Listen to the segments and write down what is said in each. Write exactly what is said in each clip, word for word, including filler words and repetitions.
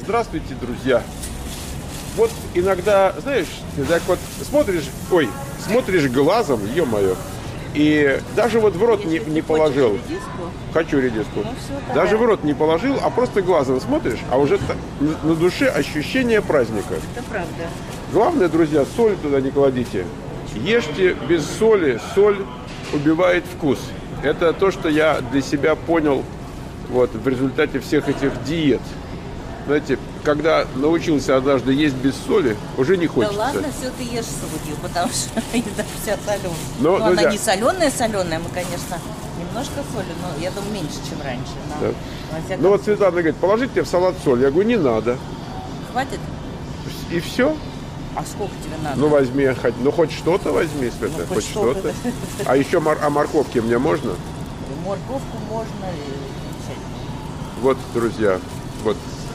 Здравствуйте, друзья. Вот иногда, знаешь, ты так вот смотришь, ой, смотришь глазом, ё-моё, и даже вот в рот не, не положил. Редиску? Хочу редиску. Ну, все, даже в рот не положил, а просто глазом смотришь, а уже на, на душе ощущение праздника. Это правда. Главное, друзья, соль туда не кладите. Ешьте без соли, соль убивает вкус. Это то, что я для себя понял вот, в результате всех этих диет. Знаете, когда научился однажды есть без соли, уже не хочется. Да ладно, все ты ешь солью, потому что еда вся соленая. Но, ну, друзья, она не соленая, соленая, мы, конечно, немножко соли, но я думаю, меньше, чем раньше. Но, да. всяком... Ну вот Светлана говорит, положите в салат соль. Я говорю, не надо. Хватит? И все? А сколько тебе надо? Ну возьми, хоть, ну хоть что-то возьми, Света, ну, хоть, хоть что-то. что-то. А еще мор, а морковки мне можно? Морковку можно. И... Вот, друзья, вот.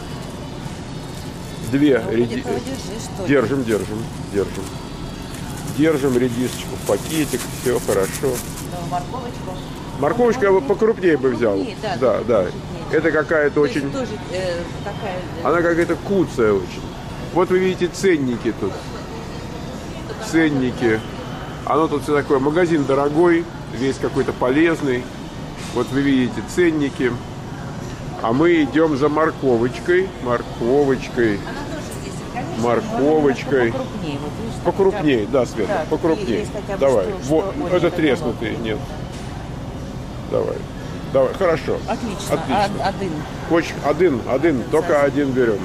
Две ну, редиски. Держим, держим, держим. Держим редисочку в пакетик, все хорошо. Ну, морковочку. Морковочку я бы покрупнее бы взял. Да, да, да. Это какая-то очень... Тоже, э, такая... Она какая-то куцая очень. Вот вы видите ценники тут. Ценники. Оно тут все такое. Магазин дорогой, весь какой-то полезный. Вот вы видите ценники. А мы идем за морковочкой. Морковочкой. Она тоже здесь органическая, морковочкой. Покрупнее, вот, видишь, покрупнее, да, Света, да, покрупнее. Давай. Давай. Что, Вот, что это треснутый, нет. Давай. Давай, хорошо. Отлично. Отлично. А, один. Очень, один, один, только один берем.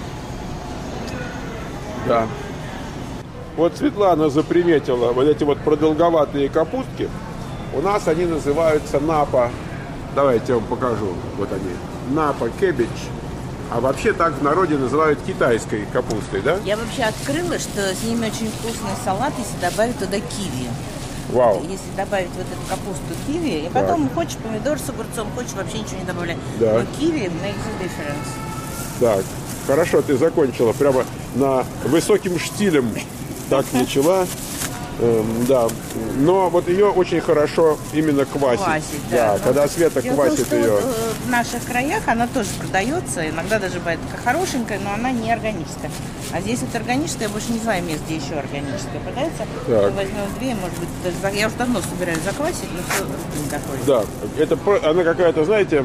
Да. Вот Светлана заприметила вот эти вот продолговатые капустки. У нас они называются напа. Давайте я вам покажу. Вот они. Напа кебич. А вообще так в народе называют китайской капустой, да? Я вообще открыла, что с ними очень вкусный салат, если добавить туда киви. Вау. Если добавить вот эту капусту киви, и потом так. Хочешь помидор с огурцом, хочешь вообще ничего не добавлять. Да. Но киви makes a difference. Так, хорошо, ты закончила прямо на высоким штилем. Так начала. Эм, да, но вот ее очень хорошо именно квасить. Квасить, да. Да, когда Света Дело квасит в том, ее. В наших краях она тоже продается, иногда даже бывает хорошенькая, но она не органическая. А здесь вот органическая, я больше не знаю мест, где еще органическая продается. Мы возьмем две, может быть, даже, я уже давно собираюсь заквасить, но все не доходит. Да, это она какая-то, знаете,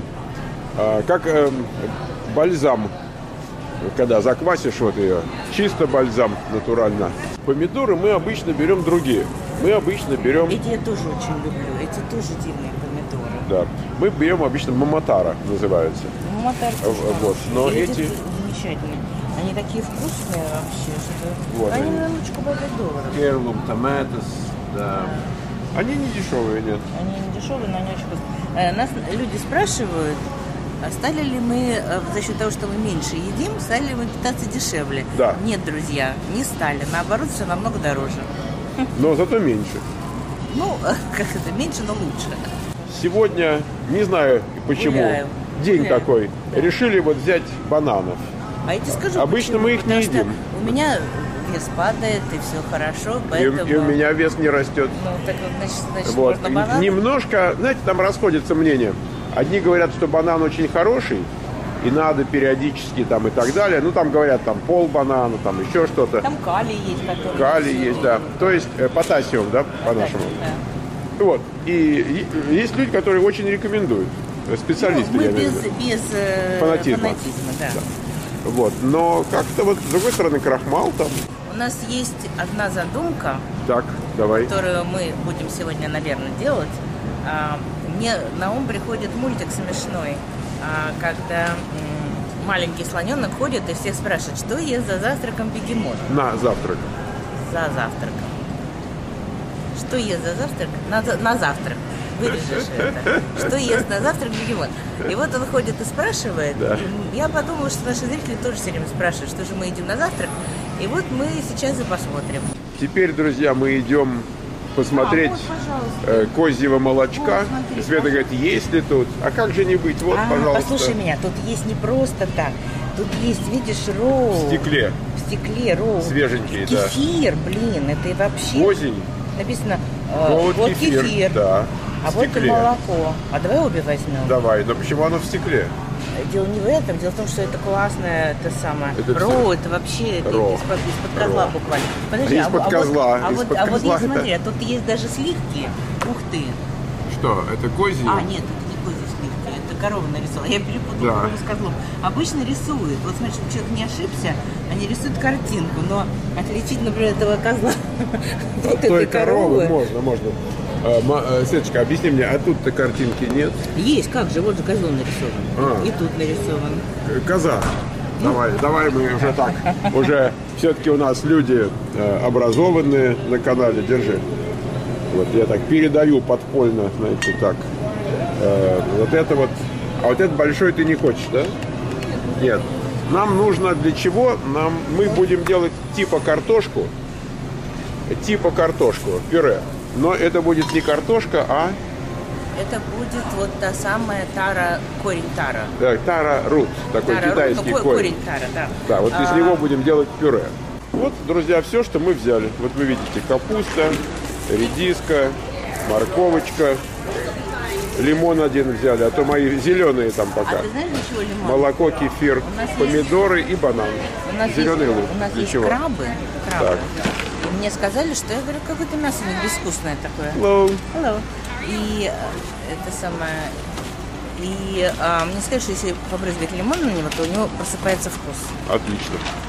как эм, бальзам. Когда заквасишь вот ее, чисто бальзам натурально. Помидоры мы обычно берем другие. Мы обычно берем... Эти я тоже очень люблю. Эти тоже дивные помидоры. Да. Мы берем обычно маматара, называются. Маматар тоже вот. Но эти... эти... Замечательные. Они такие вкусные вообще, что... Вот они, они. на ручку пять долларов. Керлум, томатос, да. Они не дешевые, нет. Они не дешевые, но они очень вкусные. Нас люди спрашивают, стали ли мы, за счет того, что мы меньше едим, стали ли мы питаться дешевле? Да. Нет, друзья, не стали. Наоборот, все намного дороже. Но зато меньше. Ну, как это, меньше, но лучше. Сегодня, не знаю почему, Гуляю. день Гуляю. такой, да. Решили вот взять бананов. А я тебе скажу, обычно почему? мы их Потому не едим. У меня вес падает, и все хорошо, поэтому... И, и у меня вес не растет. Ну, так вот, значит, значит вот. можно банан. Немножко, знаете, там расходятся мнения. Одни говорят, что банан очень хороший, и надо периодически там и так далее. Ну, там говорят, там пол банана, там еще что-то. Там калий есть, который... Калий есть, да. То есть э, потасиум, да, по-нашему. Да. Вот. И, и есть люди, которые очень рекомендуют. Специалисты, ну, мы я без, имею в виду. без э, фанатизма. фанатизма, да. да. Вот. Но как-то вот с другой стороны крахмал там. У нас есть одна задумка, так, давай. которую мы будем сегодня, наверное, делать. Мне на ум приходит мультик смешной, когда маленький слоненок ходит и всех спрашивает, что ест за завтраком бегемот. На завтрак. За завтраком. Что ест за завтрак? На, на завтрак. Вырежешь это. Что ест на завтрак бегемот? И вот он ходит и спрашивает. Да. И я подумала, что наши зрители тоже все время спрашивают, что же мы едим на завтрак. И вот мы сейчас и посмотрим. Теперь, друзья, мы идем посмотреть а, вот, э, козьего молочка. Вот, смотри, Света вот. говорит, есть ли тут? А как же не быть? Вот, а, пожалуйста. Послушай меня, тут есть не просто так. Тут есть, видишь, роу. В стекле. В стекле роу. Свеженький, да. Кефир, блин, это и вообще... Козень. Написано, э, вот, вот кефир, кефир, да. а в вот и стекле. молоко. А давай обе возьмем. Давай, но почему оно в стекле? дело не в этом, дело в том, что это классное, это самое. Это Ро, все. это вообще это Ро. из-под, из-под козла Ро. буквально. Подожди, Из-под а, козла, а вот, из-под а вот, козла а вот смотри, это- а тут есть даже сливки. Ух ты. Что, это козьи? А, нет, это не козьи сливки, это корова нарисовала. Я перепутала Да. корову с козлом. Обычно рисуют. Вот смотри, чтобы человек не ошибся, они рисуют картинку, но отличить, например, этого козла от От той этой коровы коровы. можно, можно. А, ма- э, Светочка, объясни мне, а тут-то картинки нет? Есть, как же, вот же козел нарисован. А. И тут нарисован. Э, Коза. Давай, давай мы уже так, уже все-таки у нас люди э, образованные на канале, держи. Вот я так передаю подпольно, знаете, так. Э, вот это вот, а вот этот большой ты не хочешь, да? Нет. Нам нужно для чего? Нам, мы будем делать типа картошку, типа картошку, пюре. Но это будет не картошка, а Это будет вот та самая тара, корень тара. да, тара рут, такой Тара, китайский ну, ко- корень. корень тара, да. Да, вот из А, него будем делать пюре. Вот, друзья, все, что мы взяли. Вот вы видите, капуста, редиска, морковочка, лимон один взяли, а то мои зеленые там А пока. ты знаешь, для чего лимон? Молоко, кефир, У нас помидоры и банан. У нас Зеленый есть, лук. У нас Для есть чего? крабы. крабы. Так. И мне сказали, что я говорю, какое-то мясо не безвкусное такое. Hello. Hello. И э, это самое. И а, мне сказали, что если побрызгать лимон на него, то у него просыпается вкус. Отлично.